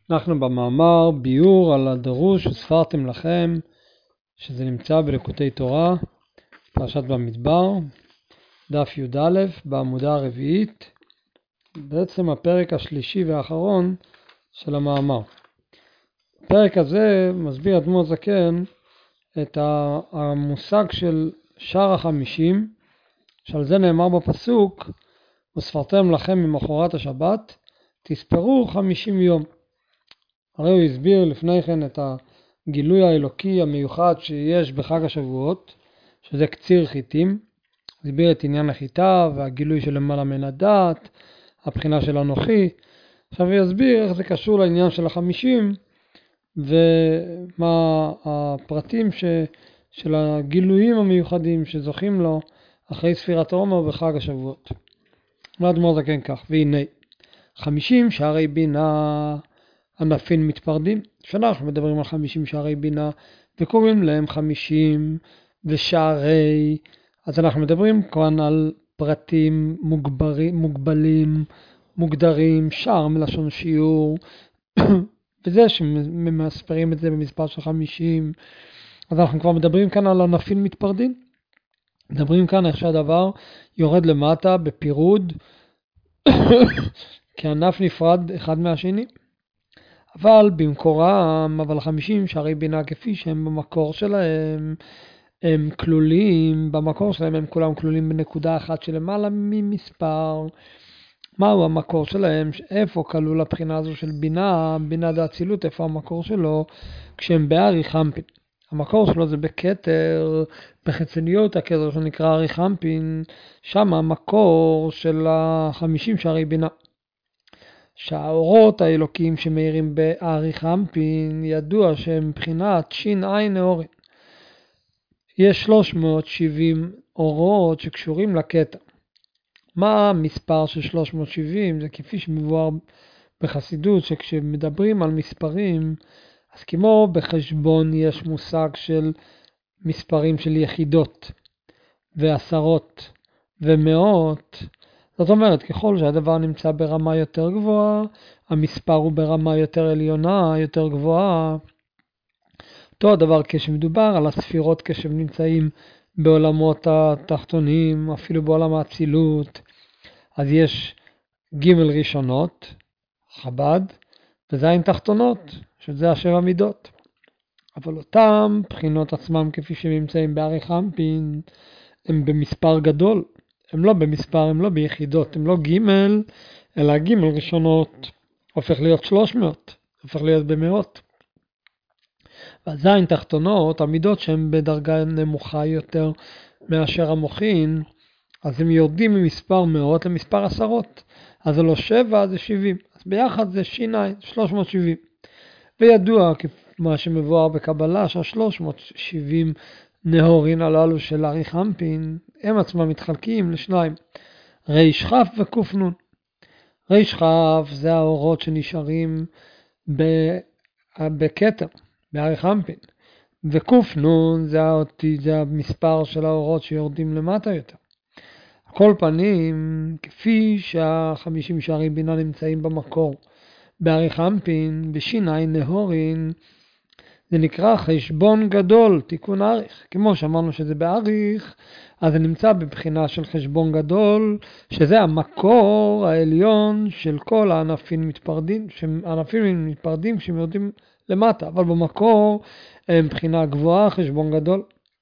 אנחנו במאמר ביור על הדרוש וספרתם לכם, שזה נמצא בליקוטי תורה, פרשת במדבר, דף י"א בעמודה הרביעית, בעצם הפרק השלישי והאחרון של המאמר. הפרק הזה מסביר אדמו"ר זקן את המושג של שער ה-50, שעל זה נאמר בפסוק, וספרתם לכם ממחרת השבת, תספרו 50 יום. הרי הוא הסביר לפני כן את הגילוי האלוקי המיוחד שיש בחג השבועות, שזה קציר חיטים. הסביר את עניין החיטה והגילוי של למעלה מן הדעת, הבחינה של אנוכי. עכשיו הוא יסביר איך זה קשור לעניין של ה-50 ומה הפרטים של הגילויים המיוחדים שזוכים לו אחרי ספירת העומר בחג השבועות. אדמו"ר זקן כך, והנה 50 שערי בינה ענפים מתפרדים. שאנחנו מדברים על 50 שערי בינה וקוראים להם 50 ושערי, אז אנחנו מדברים כאן על פרטים מוגבלים, מוגדרים, שער מלשון שיעור, וזה שמספרים את זה במספר של 50, אז אנחנו כבר מדברים כאן על ענפים מתפרדים. מדברים כאן איך שהדבר יורד למטה בפירוד, כענף נפרד אחד מהשני. אבל במקורם, 50 שערי בינה כפי שהם במקור שלהם, הם כלולים, במקור שלהם הם כולם כלולים בנקודה אחת שלמעלה ממספר. מהו המקור שלהם? איפה כלול הבחינה הזו של בינה, בינה דאצילות, איפה המקור שלו? כשהם בארי חמפין. המקור שלו זה בכתר, בחיצוניות הכתר שנקרא ארי חמפין, שם המקור של 50 שערי בינה. שהאורות האלוקיים שמאירים בארי חמפין, ידוע שהם מבחינת שין עין נאורים. יש 370 אורות שקשורים לכתר. מה המספר של 370? זה כפי שמבואר בחסידות, שכשמדברים על מספרים, אז כמו בחשבון יש מושג של מספרים של יחידות ועשרות ומאות. זאת אומרת, ככל שהדבר נמצא ברמה יותר גבוהה, המספר הוא ברמה יותר עליונה, יותר גבוהה. אותו הדבר כשמדובר על הספירות כשהם נמצאים בעולמות התחתונים, אפילו בעולם האצילות, אז יש ג' ראשונות, חב"ד, וזין תחתונות, שזה השבע מידות. אבל אותם בחינות עצמם כפי שהם נמצאים בארי חמפין, הם במספר גדול. הם לא במספר, הם לא ביחידות, הם לא ג' אלא ג' ראשונות הופך להיות 300, הופך להיות במאות. והזין תחתונות, המידות שהן בדרגה נמוכה יותר מאשר המוחין, אז הם יורדים ממספר מאות למספר עשרות. אז זה לא 7, זה 70. אז ביחד זה שיניים, 370. וידוע מה שמבואר בקבלה, שה-370 נהורין הללו של ארי חמפין, הם עצמם מתחלקים לשניים, ריש כף וקוף נון. ריש כף זה האורות שנשארים בכתר, בארי חמפין, וקוף נון זה המספר של האורות שיורדים למטה יותר. כל פנים, כפי שה-50 שערי בינה נמצאים במקור בארי חמפין, בשיניים נהורין, זה נקרא חשבון גדול, תיקון אריך. כמו שאמרנו שזה באריך, אז זה נמצא בבחינה של חשבון גדול, שזה המקור העליון של כל הענפים מתפרדים, הענפים מתפרדים כשהם יורדים למטה, אבל במקור הם בחינה גבוהה, חשבון גדול.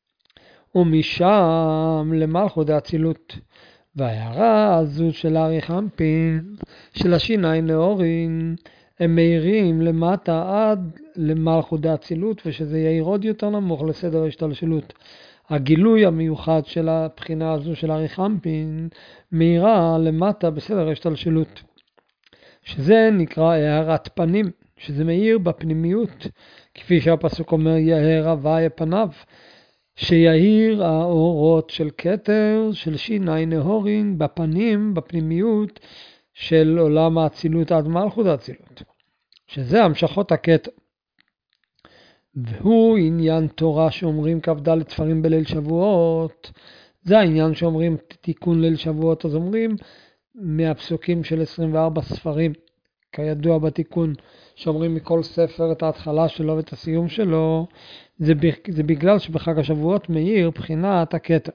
ומשם למלכות דאצילות. וההערה הזו של ארי חמפין, של השיניים נאורין, הם מאירים למטה עד למלכות דאצילות, ושזה יאיר עוד יותר נמוך לסדר ההשתלשלות. הגילוי המיוחד של הבחינה הזו של ארי חמפין, מאירה למטה בסדר ההשתלשלות. שזה נקרא הארת פנים, שזה מאיר בפנימיות, כפי שהפסוק אומר, יאר הווי פניו, שיאיר האורות של כתר, של שיניים נהורין, בפנים, בפנימיות, של עולם האצילות עד מלכות האצילות, שזה המשכות הכתר. והוא עניין תורה שאומרים כ"ד ספרים בליל שבועות, זה העניין שאומרים תיקון ליל שבועות, אז אומרים מהפסוקים של 24 ספרים, כידוע בתיקון שאומרים מכל ספר את ההתחלה שלו ואת הסיום שלו, זה בגלל שבחג השבועות מאיר בחינת הכתר.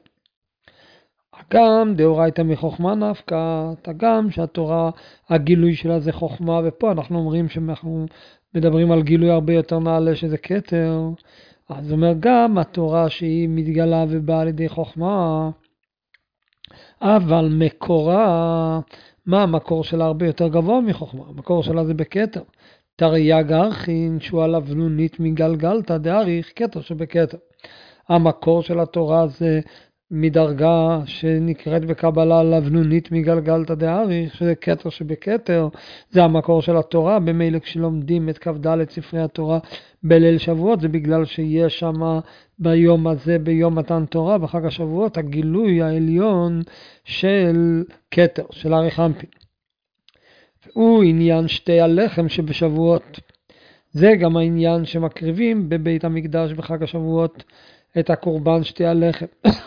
גם דאורייתא מחוכמה נפקא, גם שהתורה, הגילוי שלה זה חוכמה, ופה אנחנו אומרים שאנחנו מדברים על גילוי הרבה יותר נעלה שזה כתר, אז אומר גם התורה שהיא מתגלה ובאה על ידי חוכמה, אבל מקורה, מה המקור שלה הרבה יותר גבוה מחוכמה? המקור שלה זה בכתר. תריה גרחין שהוא הלבנונית מגלגלתא דאריך כתר שבכתר. המקור של התורה זה מדרגה שנקראת בקבלה לבנונית מגלגלתא דאריך, שזה כתר שבכתר, זה המקור של התורה. במילא כשלומדים את כ"ד ספרי התורה בליל שבועות, זה בגלל שיש שם ביום הזה, ביום מתן תורה, בחג השבועות, הגילוי העליון של כתר, של אריך אנפין. הוא עניין שתי הלחם שבשבועות. זה גם העניין שמקריבים בבית המקדש בחג השבועות את הקורבן שתי הלחם.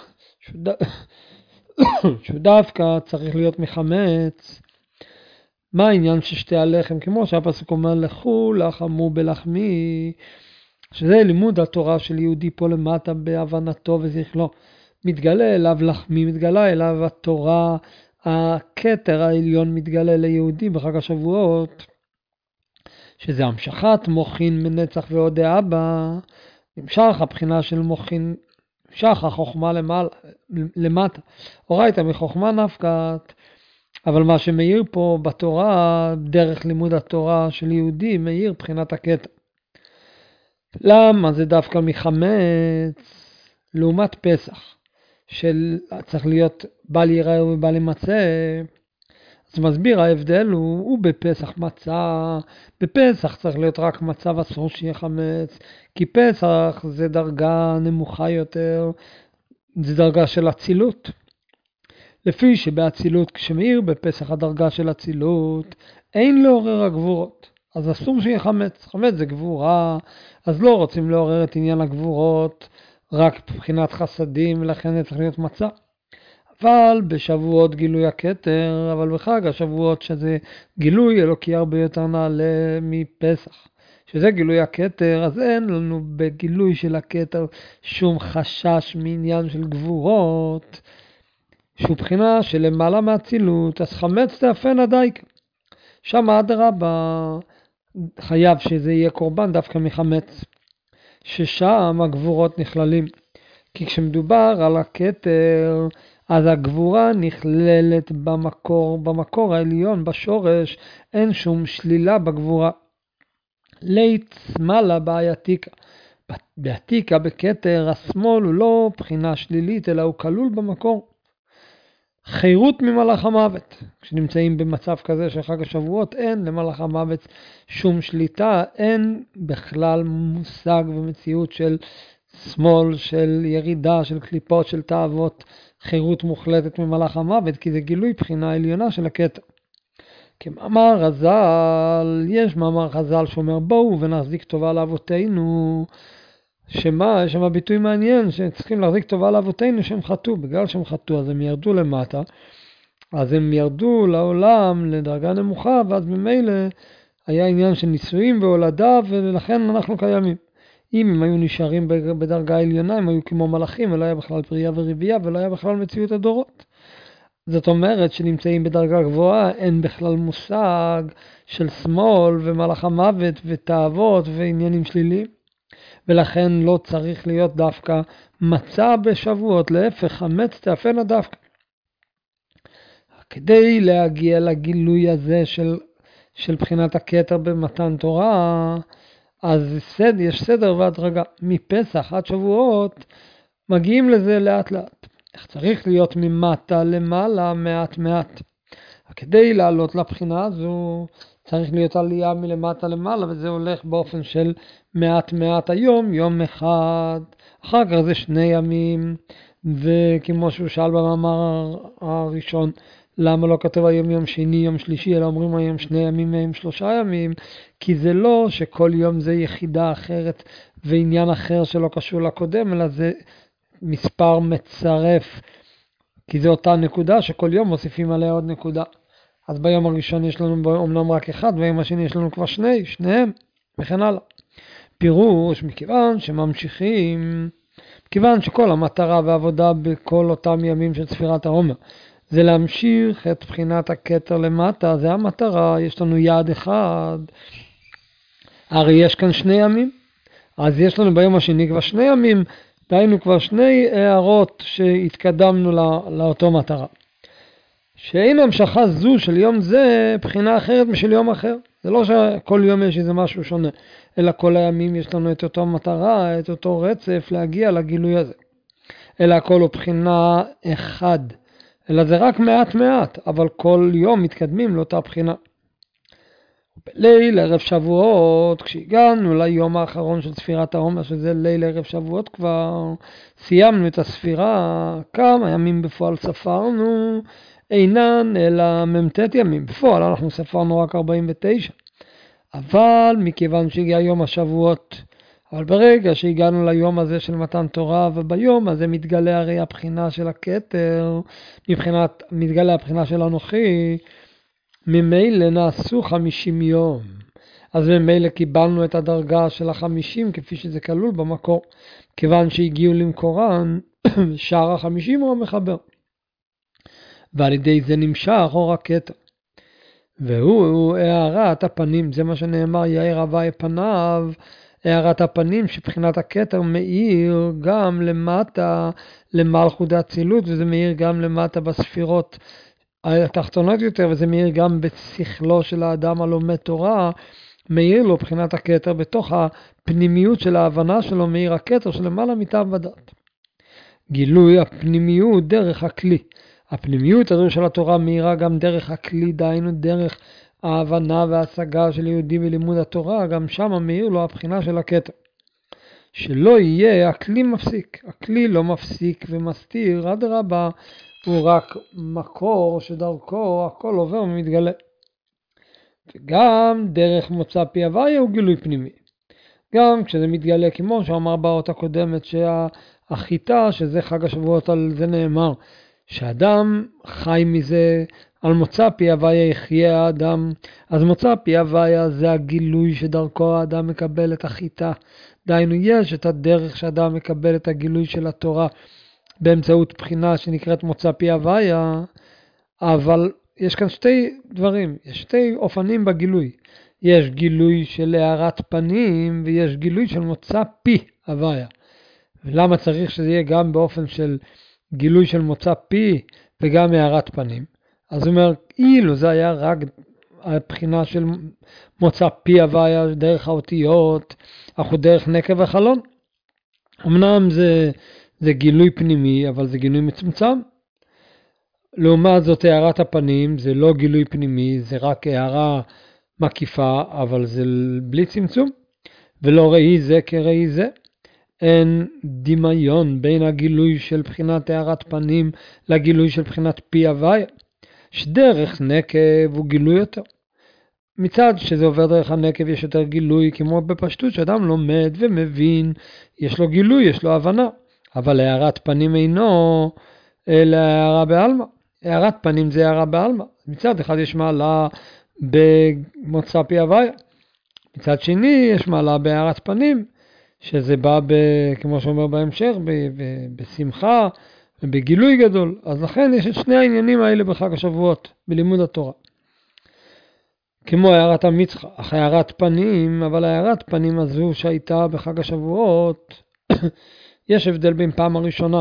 שהוא דווקא צריך להיות מחמץ. מה העניין של שתי הלחם? כמו שהפסוק אומר, לכו לחמו בלחמי, שזה לימוד התורה של יהודי פה למטה בהבנתו וזכלו. מתגלה אליו לחמי, מתגלה אליו התורה, הכתר העליון מתגלה ליהודי בחג השבועות, שזה המשכת מוחין מנצח ועודה אבא, נמשך הבחינה של מוחין, נמשך החוכמה למטה, אורייתא מחוכמה נפקת, אבל מה שמאיר פה בתורה, דרך לימוד התורה של יהודי, מאיר בחינת הכתר. למה זה דווקא מחמץ לעומת פסח, שצריך להיות בל ייראה ובל יימצא? אז מסביר ההבדל הוא בפסח מצה, בפסח צריך להיות רק מצה ואסור שיהיה חמץ, כי פסח זה דרגה נמוכה יותר, זה דרגה של אצילות. לפי שבאצילות, כשמאיר בפסח הדרגה של אצילות, אין לעורר הגבורות, אז אסור שיהיה חמץ. חמץ זה גבורה, אז לא רוצים לעורר את עניין הגבורות, רק מבחינת חסדים, ולכן זה צריך להיות מצה. אבל בשבועות גילוי הכתר, אבל בחג השבועות שזה גילוי אלוקי הרבה יותר נעלה מפסח, שזה גילוי הכתר, אז אין לנו בגילוי של הכתר שום חשש מעניין של גבורות, שהוא בחינה של למעלה מהצילות, אז חמץ תאפנה דייקה. שם אדרבה חייב שזה יהיה קורבן דווקא מחמץ, ששם הגבורות נכללים. כי כשמדובר על הכתר, אז הגבורה נכללת במקור העליון, בשורש, אין שום שלילה בגבורה. לית שמאלה בעייתיקה. בעתיקה בכתר, השמאל הוא לא בחינה שלילית, אלא הוא כלול במקור. חירות ממלאך המוות. כשנמצאים במצב כזה של חג השבועות, אין למלאך המוות שום שליטה, אין בכלל מושג ומציאות של שמאל, של ירידה, של קליפות, של תאוות, חירות מוחלטת ממלאך המוות, כי זה גילוי בחינה עליונה של הכתר. כמאמר חז"ל, יש מאמר חז"ל שאומר בואו ונחזיק טובה לאבותינו, שמה, יש שם ביטוי מעניין, שצריכים להחזיק טובה לאבותינו שהם חטאו, בגלל שהם חטאו אז הם ירדו למטה, אז הם ירדו לעולם לדרגה נמוכה, ואז ממילא היה עניין של נישואים והולדה, ולכן אנחנו קיימים. אם הם היו נשארים בדרגה עליונה, הם היו כמו מלאכים, ולא היה בכלל פרייה ורבייה, ולא היה בכלל מציאות הדורות. זאת אומרת שנמצאים בדרגה גבוהה, אין בכלל מושג של שמאל ומלאך המוות ותאוות ועניינים שליליים. ולכן לא צריך להיות דווקא מצה בשבועות, להפך, חמץ תאפנה דווקא. כדי להגיע לגילוי הזה של בחינת הכתר במתן תורה, אז יש סדר והדרגה. מפסח עד שבועות מגיעים לזה לאט לאט. איך צריך להיות ממטה למעלה מעט מעט. כדי לעלות לבחינה הזו צריך להיות עלייה מלמטה למעלה, וזה הולך באופן של מעט מעט היום, יום אחד, אחר כך זה 2 ימים, וכמו שהוא שאל במאמר הראשון, למה לא כתוב היום יום שני, יום שלישי, אלא אומרים היום 2 ימים, היום 3 ימים, כי זה לא שכל יום זה יחידה אחרת ועניין אחר שלא קשור לקודם, אלא זה מספר מצרף, כי זה אותה נקודה שכל יום מוסיפים עליה עוד נקודה. אז ביום הראשון יש לנו אומנם רק אחד, ביום השני יש לנו כבר שניהם, וכן הלאה. פירוש, מכיוון שכל המטרה והעבודה בכל אותם ימים של ספירת העומר, זה להמשיך את בחינת הכתר למטה, זה המטרה, יש לנו יעד אחד, הרי יש כאן 2 ימים, אז יש לנו ביום השני כבר 2 ימים, דהיינו כבר 2 הערות שהתקדמנו לאותו מטרה. שאין המשכה זו של יום זה בחינה אחרת משל יום אחר. זה לא שכל יום יש איזה משהו שונה, אלא כל הימים יש לנו את אותו מטרה, את אותו רצף להגיע לגילוי הזה. אלא הכל הוא בחינה אחד, אלא זה רק מעט, אבל כל יום מתקדמים לאותה בחינה. בליל ערב שבועות, כשהגענו ליום האחרון של ספירת העומר, שזה ליל ערב שבועות, כבר סיימנו את הספירה, כמה ימים בפועל ספרנו, אינן אלא ממתת ימים, בפועל אנחנו ספרנו רק 49, אבל מכיוון שהגיע יום השבועות, אבל ברגע שהגענו ליום הזה של מתן תורה, וביום הזה מתגלה הרי הבחינה של הכתר, מתגלה הבחינה של אנוכי, ממילא נעשו 50 יום, אז ממילא קיבלנו את הדרגה של 50 כפי שזה כלול במקור, כיוון שהגיעו למקורן שער 50 הוא המחבר. ועל ידי זה נמשך אור הכתר. והוא הערת הפנים, זה מה שנאמר, יאיר הווי פניו, הערת הפנים שבחינת הכתר מאיר גם למטה למלכות האצילות, וזה מאיר גם למטה בספירות התחתונות יותר, וזה מאיר גם בשכלו של האדם הלומד תורה, מאיר לו בחינת הכתר, בתוך הפנימיות של ההבנה שלו מאיר הכתר שלמעלה מטעם ודעת. גילוי הפנימיות דרך הכלי. הפנימיות הזו של התורה מאירה גם דרך הכלי, דהיינו דרך ההבנה וההשגה של יהודי בלימוד התורה, גם שם מאיר לו הבחינה של הכתר. שלא יהיה הכלי מפסיק, הכלי לא מפסיק ומסתיר, אדרבה, הוא רק מקור שדרכו הכל עובר ומתגלה. וגם דרך מוצא פי הוויה הוא גילוי פנימי. גם כשזה מתגלה, כמו שאמר באות הקודמת, שהחיטה, שזה חג השבועות, על זה נאמר, שאדם חי מזה, על מוצא פי הוויה יחיה האדם. אז מוצא פי הוויה זה הגילוי שדרכו האדם מקבל את החיטה. דהיינו יש את הדרך שאדם מקבל את הגילוי של התורה, באמצעות בחינה שנקראת מוצא פי הוויה, אבל יש כאן 2 דברים, יש 2 אופנים בגילוי. יש גילוי של הארת פנים, ויש גילוי של מוצא פי הוויה. ולמה צריך שזה יהיה גם באופן של גילוי של מוצא פי וגם הארת פנים? אז הוא אומר, אילו זה היה רק הבחינה של מוצא פי הוויה דרך האותיות, אך הוא דרך נקב וחלון. אמנם זה גילוי פנימי, אבל זה גילוי מצומצם. לעומת זאת, הארת הפנים זה לא גילוי פנימי, זה רק הערה מקיפה, אבל זה בלי צמצום. ולא ראי זה כראי זה. אין דמיון בין הגילוי של בחינת הארת פנים לגילוי של בחינת פי הוויה. שדרך נקב הוא גילוי יותר. מצד שזה עובר דרך הנקב יש יותר גילוי, כמו בפשטות שאדם לומד ומבין, יש לו גילוי, יש לו הבנה. אבל הארת פנים אינו אלא הערה בעלמא. הארת פנים זה הערה בעלמא. מצד אחד יש מעלה במוצא פי הוויה. מצד שני יש מעלה בהארת פנים, שזה בא, כמו שאומר בהמשך, בשמחה ובגילוי גדול. אז לכן יש את 2 העניינים האלה בחג השבועות, בלימוד התורה. כמו הערת המצחה, אך הערת פנים, אבל הערת פנים הזו שהייתה בחג השבועות, יש הבדל בין פעם הראשונה,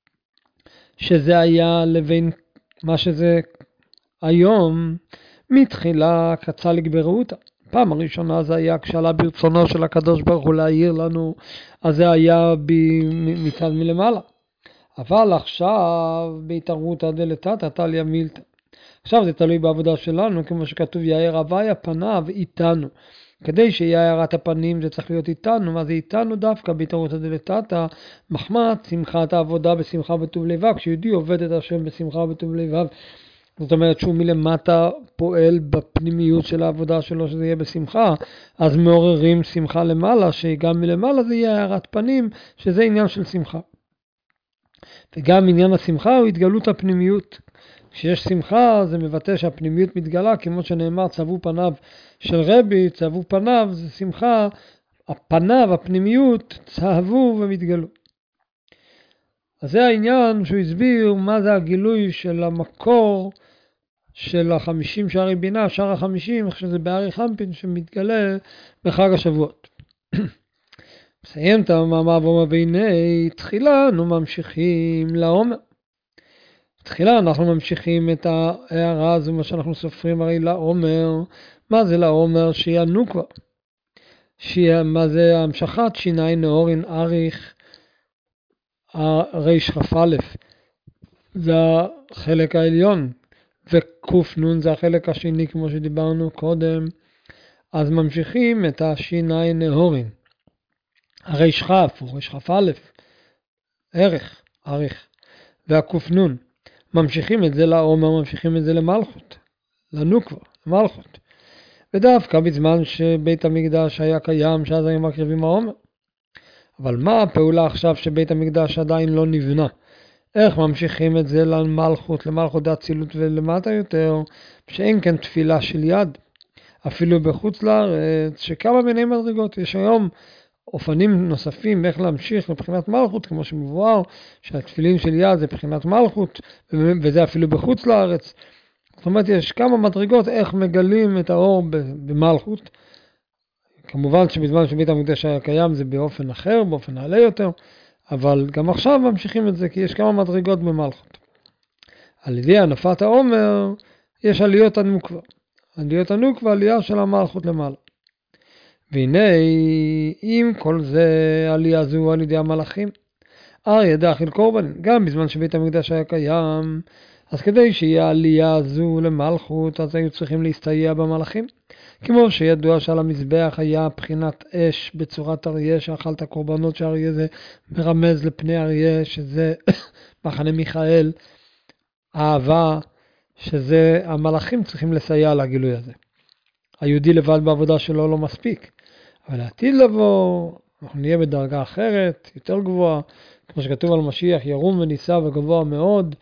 שזה היה לבין מה שזה היום, מתחילה קצה לגברותה. פעם הראשונה זה היה כשעלה ברצונו של הקדוש ברוך הוא להעיר לנו, אז זה היה מצד מלמעלה. אבל עכשיו בהתערבותא דלתתא תליא מילתא. עכשיו זה תלוי בעבודה שלנו, כמו שכתוב יאיר הוויה פניו איתנו. כדי שיהיה הארת הפנים זה צריך להיות איתנו, מה זה איתנו דווקא בהתערבותא דלתתא, מחמת שמחת העבודה בשמחה בטוב לבב, כשיהודי עובד את השם בשמחה בטוב לבב, זאת אומרת שהוא מלמטה פועל בפנימיות של העבודה שלו שזה יהיה בשמחה, אז מעוררים שמחה למעלה, שגם מלמעלה זה יהיה הארת פנים, שזה עניין של שמחה. וגם עניין השמחה הוא התגלות הפנימיות, כשיש שמחה זה מבטא שהפנימיות מתגלה, כמו שנאמר צבו פניו של רבי, צבו פניו זה שמחה, הפניו, הפנימיות צהבו ומתגלו. אז זה העניין שהוא הסביר מה זה הגילוי של המקור של 50 שערי בינה, שער 50, איך שזה בארי חמפין שמתגלה בחג השבועות. מסיים את המאמר ואומר, והנה תחילה אנו ממשיכים לעומר. תחילה אנחנו ממשיכים את ההערה הזו, מה שאנחנו סופרים הרי לעומר. מה זה לעומר? שיענו כבר. מה זה המשכת שיני נאורין אריך ריש כ"א. זה החלק העליון. וקוף נון זה החלק השני כמו שדיברנו קודם. אז ממשיכים את השיני נאורין. הריש כף הוא ריש כ"א. ערך, אריך. והקוף נון. ממשיכים את זה לעומר, ממשיכים את זה למלכות, לנוקבה, למלכות. ודווקא בזמן שבית המקדש היה קיים, שאז היו מקריבים העומר. אבל מה הפעולה עכשיו שבית המקדש עדיין לא נבנה? איך ממשיכים את זה למלכות, למלכות האצילות ולמטה יותר, שאין כאן תפילה של יד. אפילו בחוץ לארץ, שכמה מיני מדרגות, יש היום אופנים נוספים איך להמשיך לבחינת מלכות, כמו שמבואר שהתפילין של יד זה בחינת מלכות, וזה אפילו בחוץ לארץ. זאת אומרת, יש כמה מדרגות איך מגלים את האור במלכות. כמובן שבזמן שבית המקדש היה קיים זה באופן אחר, באופן נעלה יותר, אבל גם עכשיו ממשיכים את זה, כי יש כמה מדרגות במלכות. על ידי הנפת העומר יש עליות הנוקבה. עליות הנוקבה, עלייה של המלכות למעלה. והנה, עם כל זה עלייה זו על ידי המלאכים, אריה דאכיל קורבן, גם בזמן שבית המקדש היה קיים, אז כדי שיהיה עלייה זו למלכות, אז היו צריכים להסתייע במלאכים. כמו שידוע שעל המזבח היה בחינת אש בצורת אריה, שאכל את הקורבנות שהאריה זה מרמז לפני אריה, שזה מחנה מיכאל, אהבה, שזה המלאכים צריכים לסייע לגילוי הזה. היהודי לבד בעבודה שלו לא מספיק. אבל לעתיד לבוא, אנחנו נהיה בדרגה אחרת, יותר גבוהה, כמו שכתוב על משיח, ירום ונישא וגבוה מאוד.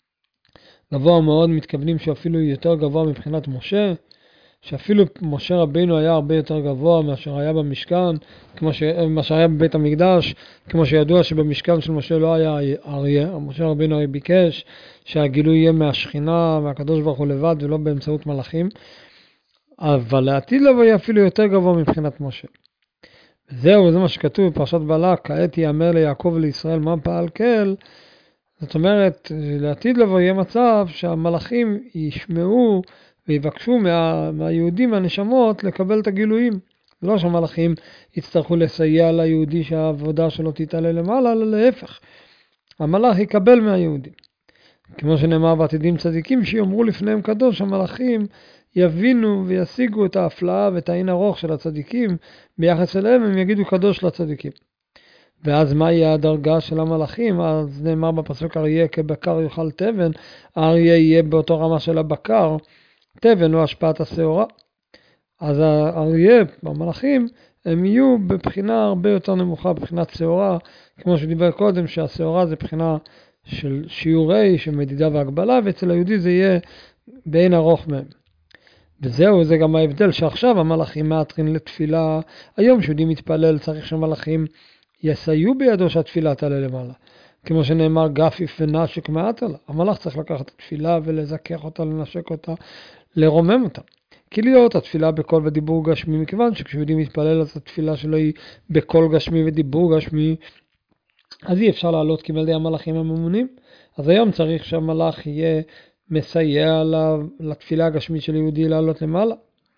גבוה מאוד מתכוונים שאפילו יותר גבוה מבחינת משה, שאפילו משה רבינו היה הרבה יותר גבוה מאשר היה במשכן, מה שהיה בבית המקדש, כמו שידוע שבמשכן של משה לא היה אריה, משה רבינו הרי ביקש שהגילוי יהיה מהשכינה, מהקדוש ברוך הוא לבד ולא באמצעות מלאכים. אבל לעתיד לבוא יהיה אפילו יותר גבוה מבחינת משה. וזהו, זה מה שכתוב בפרשת בלק, כעת יאמר ליעקב ולישראל מה פעל כל. זאת אומרת, לעתיד לבוא יהיה מצב שהמלאכים ישמעו ויבקשו מהיהודים, מהנשמות, לקבל את הגילויים. לא שהמלאכים יצטרכו לסייע ליהודי שהעבודה שלו תתעלה למעלה, אלא להפך. המלאך יקבל מהיהודים. כמו שנאמר בעתידים צדיקים שיאמרו לפניהם קדוש, המלאכים יבינו וישיגו את ההפלאה ואת העין ארוך של הצדיקים, ביחס אליהם הם יגידו קדוש לצדיקים. ואז מה יהיה הדרגה של המלאכים? אז נאמר בפסוק אריה כבקר יאכל תבן, האריה יהיה באותו רמה של הבקר, תבן הוא השפעת השעורה. אז האריה, המלאכים, הם יהיו בבחינה הרבה יותר נמוכה, בבחינת שעורה, כמו שדיבר קודם שהשעורה זה בחינה של שיעורי, של מדידה והגבלה, ואצל היהודי זה יהיה בעין ארוך מהם. וזהו, זה גם ההבדל שעכשיו המלאכים מאתרים לתפילה. היום שיהודי מתפלל צריך שמלאכים יסייעו בידו שהתפילה תעלה למעלה. כמו שנאמר גפיף ונשק מעט לה. המלאך צריך לקחת את התפילה ולזכך אותה, לנשק אותה, לרומם אותה. כי להיות התפילה בקול ודיבור גשמי, מכיוון שכשיהודי מתפלל אז התפילה שלו היא בקול גשמי ודיבור גשמי, אז אי אפשר לעלות כי בידי המלאכים הממונים. אז היום צריך שהמלאך יהיה מסייע לתפילה הגשמית של יהודי לעלות למעלה,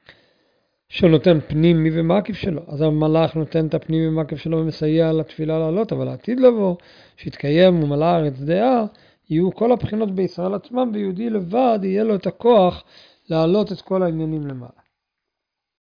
שנותן פנימי ומקיף שלו. אז המלאך נותן את הפנימי ומקיף שלו ומסייע לתפילה לעלות, אבל העתיד לבוא, שיתקיים ומלא הארץ דעה, יהיו כל הבחינות בישראל עצמם, ויהודי לבד יהיה לו את הכוח לעלות את כל העניינים למעלה.